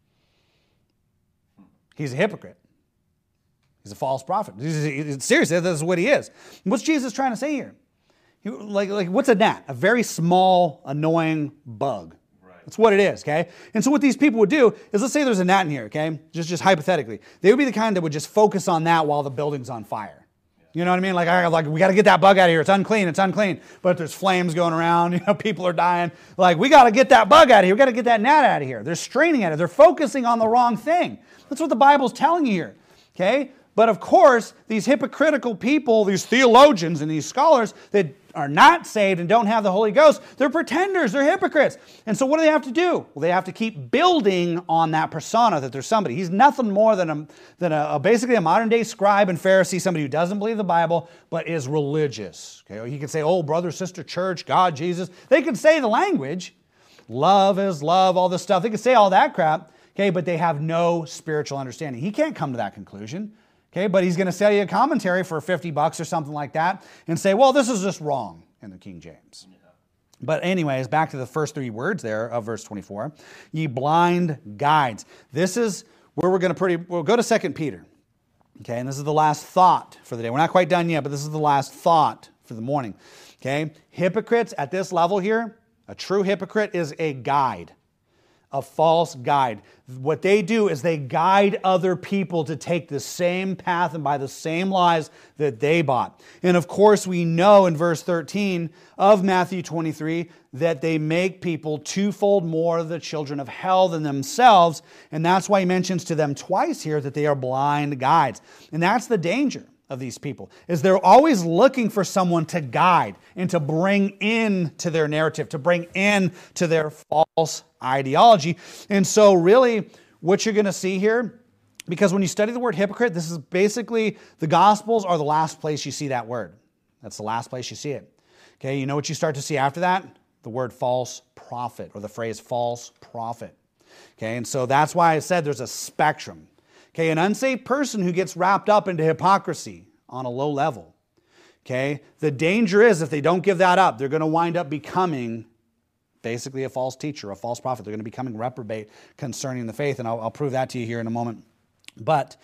He's a hypocrite. He's a false prophet. He's, he's, seriously, that's what he is. What's Jesus trying to say here? Like, like, what's a gnat? A very small, annoying bug. Right. That's what it is, okay? And so what these people would do is, let's say there's a gnat in here, okay? Just, just hypothetically. They would be the kind that would just focus on that while the building's on fire. Yeah. You know what I mean? Like, I, like we got to get that bug out of here. It's unclean. It's unclean. But there's flames going around. You know, people are dying. Like, we got to get that bug out of here. We got to get that gnat out of here. They're straining at it. They're focusing on the wrong thing. That's what the Bible's telling you here, okay? But of course, these hypocritical people, these theologians and these scholars that are not saved and don't have the Holy Ghost, they're pretenders, they're hypocrites. And so what do they have to do? Well, they have to keep building on that persona that there's somebody. He's nothing more than a, than a, a basically a modern day scribe and Pharisee, somebody who doesn't believe the Bible, but is religious. Okay, he can say, oh, brother, sister, church, God, Jesus. They can say the language. Love is love, all this stuff. They can say all that crap, okay, but they have no spiritual understanding. He can't come to that conclusion. Okay, but he's going to sell you a commentary for fifty bucks or something like that and say, well, this is just wrong in the King James. Yeah. But anyways, back to the first three words there of verse twenty-four. Ye blind guides. This is where we're going to pretty, we'll go to Second Peter. Okay, and this is the last thought for the day. We're not quite done yet, but this is the last thought for the morning. Okay, hypocrites at this level here, a true hypocrite is a guide. A false guide. What they do is they guide other people to take the same path and buy the same lies that they bought. And of course, we know in verse thirteen of Matthew twenty-three that they make people twofold more the children of hell than themselves. And that's why he mentions to them twice here that they are blind guides. And that's the danger of these people, is they're always looking for someone to guide and to bring in to their narrative, to bring in to their false ideology. And so really what you're going to see here, because when you study the word hypocrite, this is basically, the Gospels are the last place you see that word. That's the last place you see it. Okay, you know what you start to see after that? The word false prophet, or the phrase false prophet. Okay, and so that's why I said there's a spectrum. Okay, an unsaved person who gets wrapped up into hypocrisy on a low level. Okay, the danger is if they don't give that up, they're going to wind up becoming basically a false teacher, a false prophet. They're going to be becoming reprobate concerning the faith, and I'll, I'll prove that to you here in a moment. But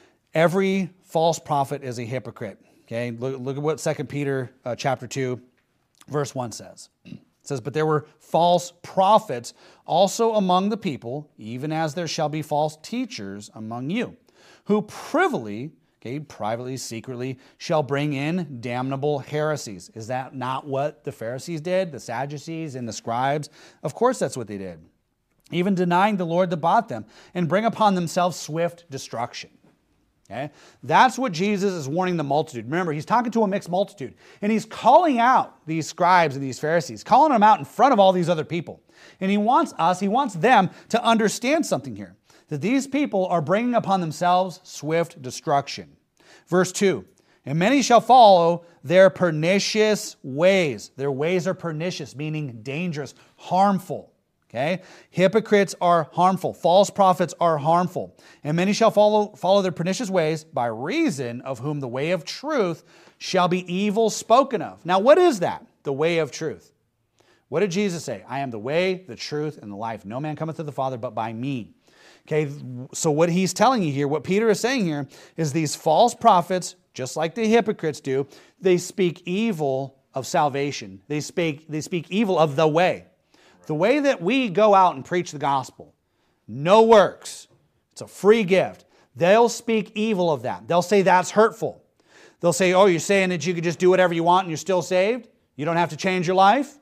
every false prophet is a hypocrite. Okay, look, look at what Second Peter uh, chapter two, verse one says. It says, but there were false prophets also among the people, even as there shall be false teachers among you, who privily, okay, privately, secretly, shall bring in damnable heresies. Is that not what the Pharisees did, the Sadducees and the scribes? Of course that's what they did. Even denying the Lord that bought them, and bring upon themselves swift destruction. Okay? That's what Jesus is warning the multitude. Remember, he's talking to a mixed multitude, and he's calling out these scribes and these Pharisees, calling them out in front of all these other people. And he wants us, he wants them to understand something here, that these people are bringing upon themselves swift destruction. Verse two, and many shall follow their pernicious ways. Their ways are pernicious, meaning dangerous, harmful. Okay? Hypocrites are harmful. False prophets are harmful. And many shall follow, follow their pernicious ways, by reason of whom the way of truth shall be evil spoken of. Now, what is that? The way of truth. What did Jesus say? I am the way, the truth, and the life. No man cometh to the Father but by me. Okay, so what he's telling you here, what Peter is saying here, is these false prophets, just like the hypocrites do, they speak evil of salvation. They speak, they speak evil of the way. The way that we go out and preach the gospel, no works. It's a free gift. They'll speak evil of that. They'll say that's hurtful. They'll say, oh, you're saying that you could just do whatever you want and you're still saved? You don't have to change your life?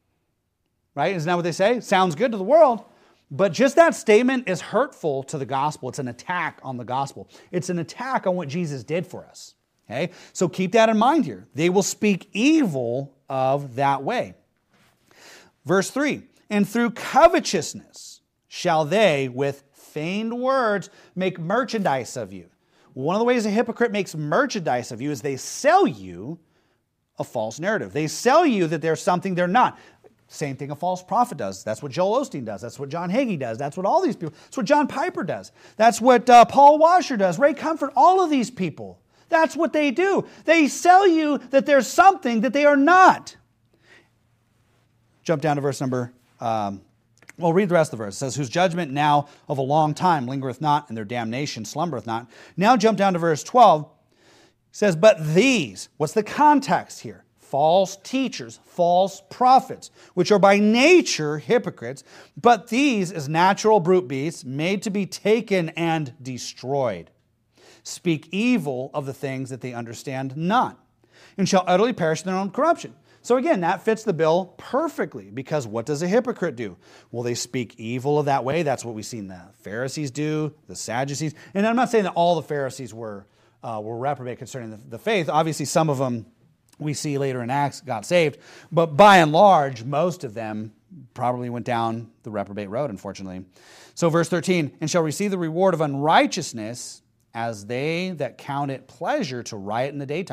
Right? Isn't that what they say? Sounds good to the world. But just that statement is hurtful to the gospel. It's an attack on the gospel. It's an attack on what Jesus did for us. Okay? So keep that in mind here. They will speak evil of that way. Verse three, and through covetousness shall they with feigned words make merchandise of you. One of the ways a hypocrite makes merchandise of you is they sell you a false narrative. They sell you that there's something they're not. Same thing a false prophet does. That's what Joel Osteen does. That's what John Hagee does. That's what all these people, that's what John Piper does. That's what uh, Paul Washer does, Ray Comfort, all of these people. That's what they do. They sell you that there's something that they are not. Jump down to verse number, um, well, read the rest of the verse. It says, whose judgment now of a long time lingereth not, and their damnation slumbereth not. Now jump down to verse twelve. It says, but these, what's the context here? False teachers, false prophets, which are by nature hypocrites, but these as natural brute beasts, made to be taken and destroyed, speak evil of the things that they understand not, and shall utterly perish in their own corruption. So again, that fits the bill perfectly, because what does a hypocrite do? Well, they speak evil of that way. That's what we've seen the Pharisees do, the Sadducees. And I'm not saying that all the Pharisees were, uh, were reprobate concerning the, the faith. Obviously, some of them we see later in Acts got saved. But by and large, most of them probably went down the reprobate road, unfortunately. So verse thirteen, and shall receive the reward of unrighteousness as they that count it pleasure to riot in the daytime.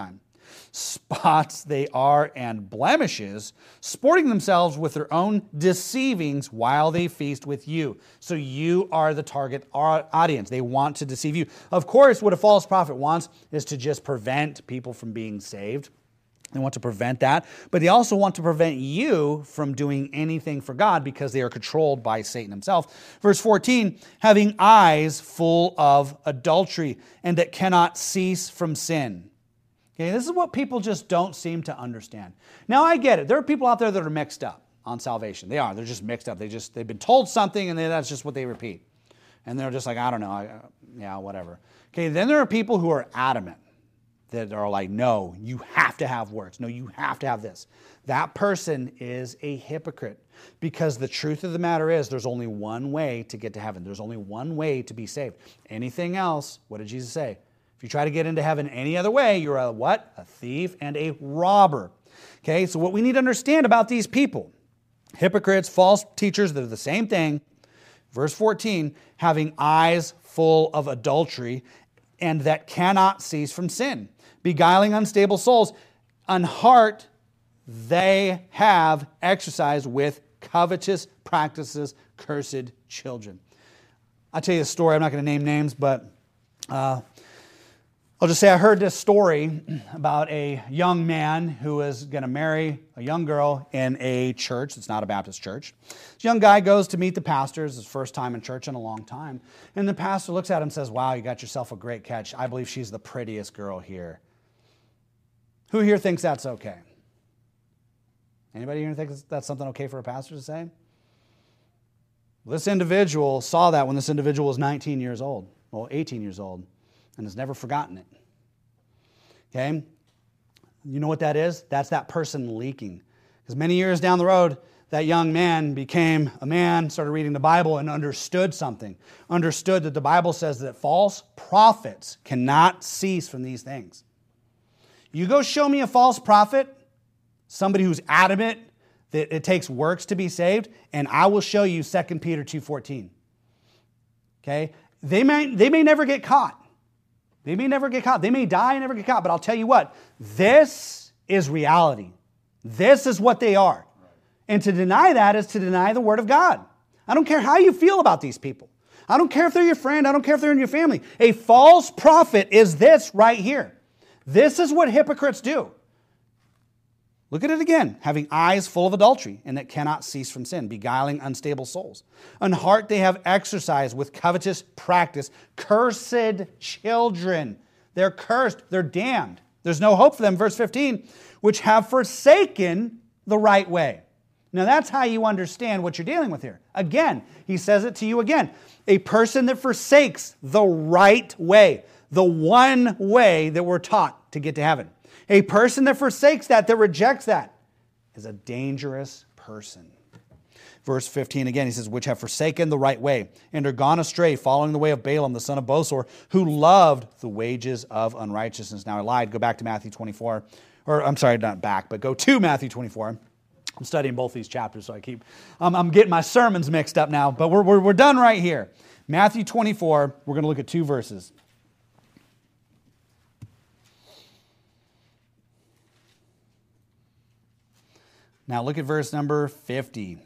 Spots they are and blemishes, sporting themselves with their own deceivings while they feast with you. So you are the target audience. They want to deceive you. Of course, what a false prophet wants is to just prevent people from being saved. They want to prevent that, but they also want to prevent you from doing anything for God because they are controlled by Satan himself. Verse fourteen, having eyes full of adultery and that cannot cease from sin. Okay, this is what people just don't seem to understand. Now I get it. There are people out there that are mixed up on salvation. They are. They're just mixed up. They just, they've been told something and they, that's just what they repeat. And they're just like, I don't know. I, yeah, whatever. Okay, then there are people who are adamant. That are like, no, you have to have works. No, you have to have this. That person is a hypocrite because the truth of the matter is there's only one way to get to heaven. There's only one way to be saved. Anything else, what did Jesus say? If you try to get into heaven any other way, you're a what? A thief and a robber. Okay, so what we need to understand about these people, hypocrites, false teachers, they're the same thing. Verse fourteen, having eyes full of adultery and that cannot cease from sin, beguiling unstable souls, an heart they have exercised with covetous practices, cursed children. I'll tell you a story. I'm not going to name names, but uh, I'll just say I heard this story about a young man who is going to marry a young girl in a church. It's not a Baptist church. This young guy goes to meet the pastor. It's his first time in church in a long time. And the pastor looks at him and says, wow, you got yourself a great catch. I believe she's the prettiest girl here. Who here thinks that's okay? Anybody here think that's something okay for a pastor to say? Well, this individual saw that when this individual was nineteen years old, well, eighteen years old, and has never forgotten it. Okay? You know what that is? That's that person leaking. Because many years down the road, that young man became a man, started reading the Bible, and understood something. Understood that the Bible says that false prophets cannot cease from these things. You go show me a false prophet, somebody who's adamant that it takes works to be saved, and I will show you Second Peter two fourteen. Okay? They may, they may never get caught. They may never get caught. They may die and never get caught. But I'll tell you what, this is reality. This is what they are. And to deny that is to deny the Word of God. I don't care how you feel about these people. I don't care if they're your friend. I don't care if they're in your family. A false prophet is this right here. This is what hypocrites do. Look at it again. Having eyes full of adultery and that cannot cease from sin, beguiling unstable souls. An heart they have exercised with covetous practice. Cursed children. They're cursed. They're damned. There's no hope for them. Verse fifteen, which have forsaken the right way. Now that's how you understand what you're dealing with here. Again, he says it to you again. A person that forsakes the right way. The one way that we're taught to get to heaven. A person that forsakes that, that rejects that, is a dangerous person. Verse fifteen again, he says, which have forsaken the right way and are gone astray, following the way of Balaam, the son of Bosor, who loved the wages of unrighteousness. Now I lied. Go back to Matthew twenty-four. Or I'm sorry, not back, but go to Matthew twenty-four. I'm studying both these chapters, so I keep, um, I'm getting my sermons mixed up now, but we're, we're, we're done right here. Matthew twenty-four, we're going to look at two verses. Now look at verse number fifty.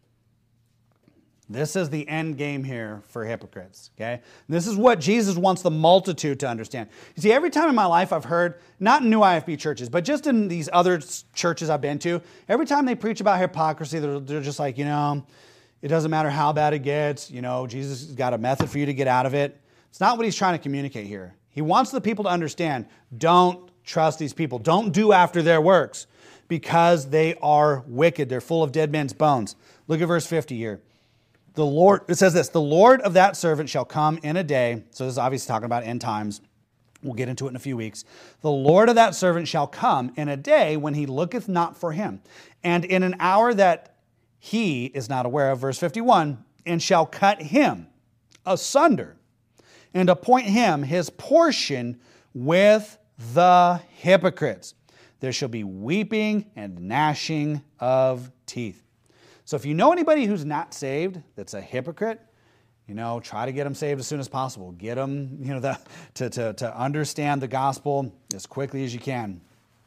This is the end game here for hypocrites, okay? This is what Jesus wants the multitude to understand. You see, every time in my life I've heard, not in new I F B churches, but just in these other churches I've been to, every time they preach about hypocrisy, they're, they're just like, you know, it doesn't matter how bad it gets. You know, Jesus has got a method for you to get out of it. It's not what he's trying to communicate here. He wants the people to understand, don't trust these people. Don't do after their works because they are wicked. They're full of dead men's bones. Look at verse fifty here. The Lord, it says this, the Lord of that servant shall come in a day. So this is obviously talking about end times. We'll get into it in a few weeks. The Lord of that servant shall come in a day when he looketh not for him, and in an hour that he is not aware of, verse fifty-one, and shall cut him asunder and appoint him his portion with the hypocrites. There shall be weeping and gnashing of teeth. So if you know anybody who's not saved, that's a hypocrite, you know, try to get them saved as soon as possible. Get them, you know, the, to, to, to understand the gospel as quickly as you can.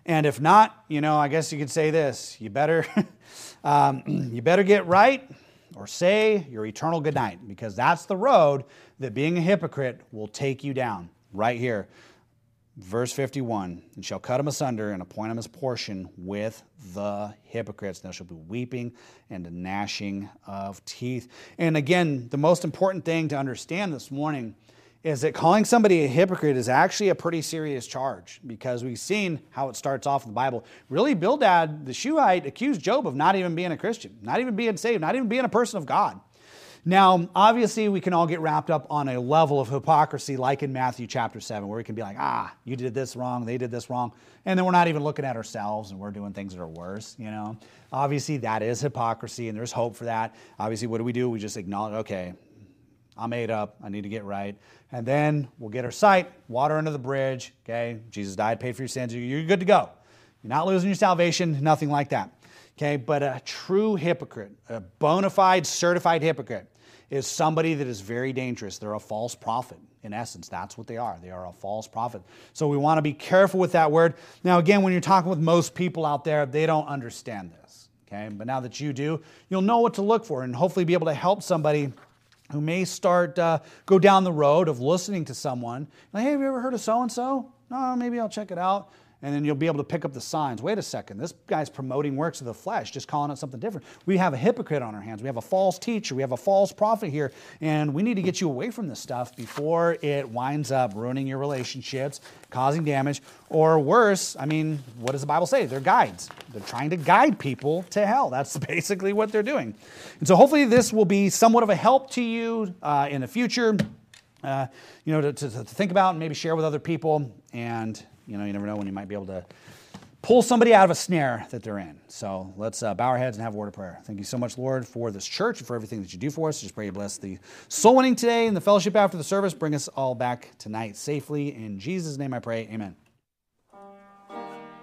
And if not, you know, I guess you could say this. You better, um, you better get right or say your eternal good night, because that's the road that being a hypocrite will take you down. Right here, verse fifty-one, and shall cut him asunder and appoint him his portion with the hypocrites. There shall be weeping and gnashing of teeth. And again, the most important thing to understand this morning is that calling somebody a hypocrite is actually a pretty serious charge, because we've seen how it starts off in the Bible. Really, Bildad, the Shuhite, accused Job of not even being a Christian, not even being saved, not even being a person of God. Now, obviously, we can all get wrapped up on a level of hypocrisy like in Matthew chapter seven, where we can be like, ah, you did this wrong, they did this wrong, and then we're not even looking at ourselves and we're doing things that are worse, you know. Obviously, that is hypocrisy, and there's hope for that. Obviously, what do we do? We just acknowledge, okay, I'm made up, I need to get right. And then we'll get our sight, water under the bridge, okay? Jesus died, paid for your sins, you're good to go. You're not losing your salvation, nothing like that. Okay, but a true hypocrite, a bona fide, certified hypocrite, is somebody that is very dangerous. They're a false prophet. In essence, that's what they are. They are a false prophet. So we want to be careful with that word. Now, again, when you're talking with most people out there, they don't understand this. Okay, but now that you do, you'll know what to look for and hopefully be able to help somebody who may start, uh, go down the road of listening to someone. Like, hey, have you ever heard of so-and-so? No, maybe I'll check it out. And then you'll be able to pick up the signs. Wait a second, this guy's promoting works of the flesh, just calling it something different. We have a hypocrite on our hands. We have a false teacher. We have a false prophet here. And we need to get you away from this stuff before it winds up ruining your relationships, causing damage, or worse, I mean, what does the Bible say? They're guides. They're trying to guide people to hell. That's basically what they're doing. And so hopefully this will be somewhat of a help to you uh, in the future, uh, you know, to, to, to think about and maybe share with other people. And you know, you never know when you might be able to pull somebody out of a snare that they're in. So let's uh, bow our heads and have a word of prayer. Thank you so much, Lord, for this church and for everything that you do for us. Just pray you bless the soul winning today and the fellowship after the service. Bring us all back tonight safely. In Jesus' name I pray, amen.